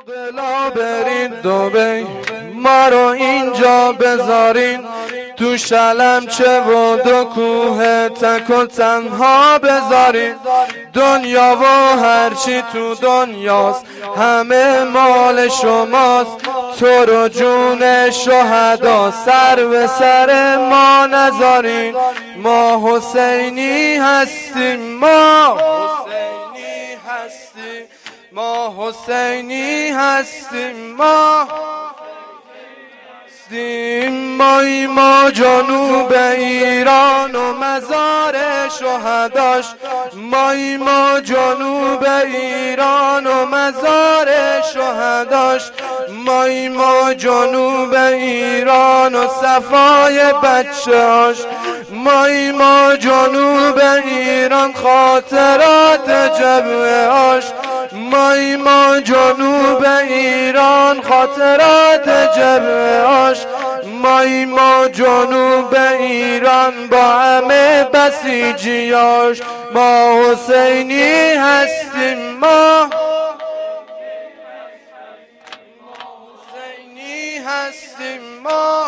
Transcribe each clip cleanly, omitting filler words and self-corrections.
عاقلا برین دبی، ما رو اینجا بذارین، تو شلمچه و دو کوه تک و تنها بذارین. دنیا و هرچی تو دنیاست همه مال شماست، تو رو جون شهدا سر به سر ما نذارین. ما حسینی هستیم، ما حسینی هستیم، ما حسینی هستیم، ما جنوب ایران و مزار شهداش، ما جنوب ایران و مزار شهداش، ما جنوب ایران و صفای بچه‌اش، ما جنوب ایران خاطرات جبهه‌اش، ما جنوب ایران خاطرات جبهه‌اش، ما جنوب ایران با همه بسیجیاش. ما حسینی هستیم، ما حسینی هستیم، ما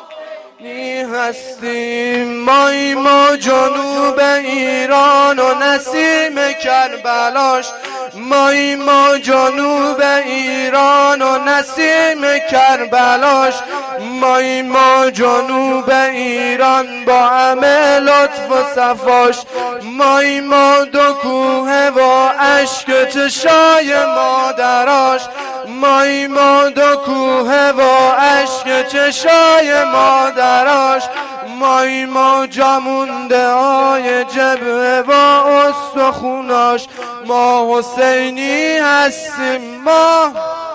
هستیم. ما جنوب ایران و نسیم کربلاش، ما جنوب ایران و نسیم کربلاش، ما جنوب ایران با همه لطف و صفاش، ما دو کوه و اشک چشای مادراش، ما دو کوه و اشک چشای مادراش، ما جامونده های جبهه و استخوناش. ما حسینی هستیم، ما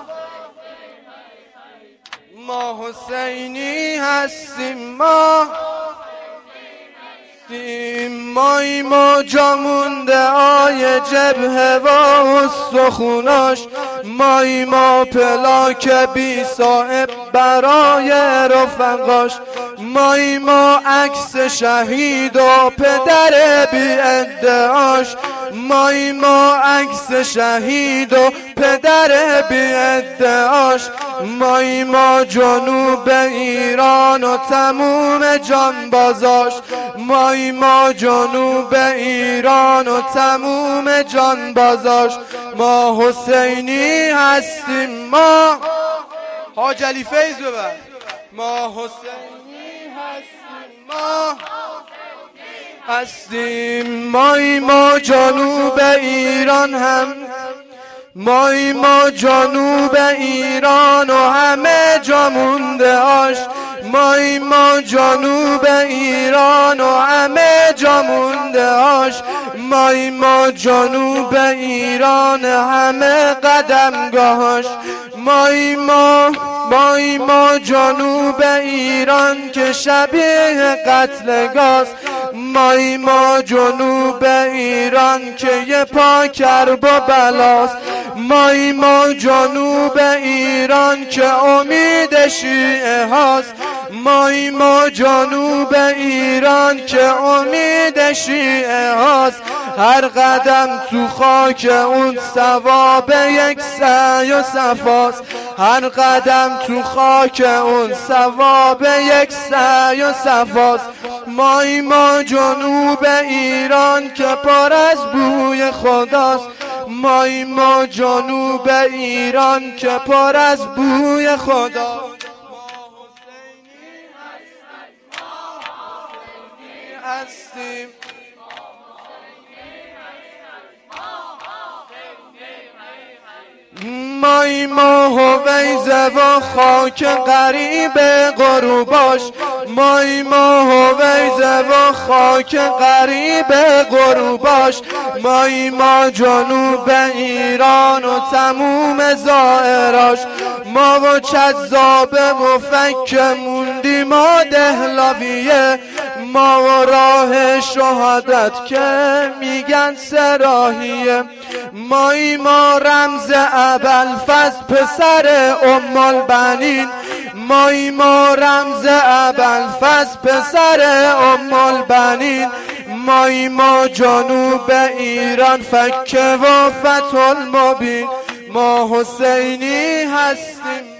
حسینی هستیم، ما جامونده های جبهه و استخوناش، ما پلاک بی صاحب برای رفقاش، ما عکس شهید و پدر بی ادعاش، ما عکس شهید و پدر بی ادعاش، ما جنوب ایران و تموم جانبازاش، ما جنوب ایران و تموم جانبازاش. ما حسینی هستیم، ما حاج علی فیض ببر، ما حسینی هستیم، ما جنوب ایران هم، ما جنوب ایران و همه جا مونده آش، ما جنوب ایران و همه جا مونده آش، ما جنوب ایران همه قدمگاهاش، ما جنوب ایران که شبیه قتلگاست، ما جنوب ایران که یه پا کرب و بلاست، ما جنوب ایران که امید شیعه هاست، ما جنوب ایران که امید شیعه هاست. هر قدم تو خاک اون ثواب یک سعی و صفاست، هر قدم تو خاک اون ثواب یک سعی و صفاست. ما جنوب ایران که پر از بوی خداست، ما جنوب ایران که پر از بوی خداست. هستیم، ما هویزه و خاک غریب غروباش، ما هویزه و خاک غریب غروباش، ما جنوب ایران و تموم زائراش، ما و کذاب مفک موندیم و دهلاویه، ما و راه شهادت که میگن سراحیه، ما رمز ابوالفضل پسر ام البنین، ما رمز ابوالفضل پسر ام البنین، ما جنوب ایران فکه و فتح المبین، ما حسینی هستیم.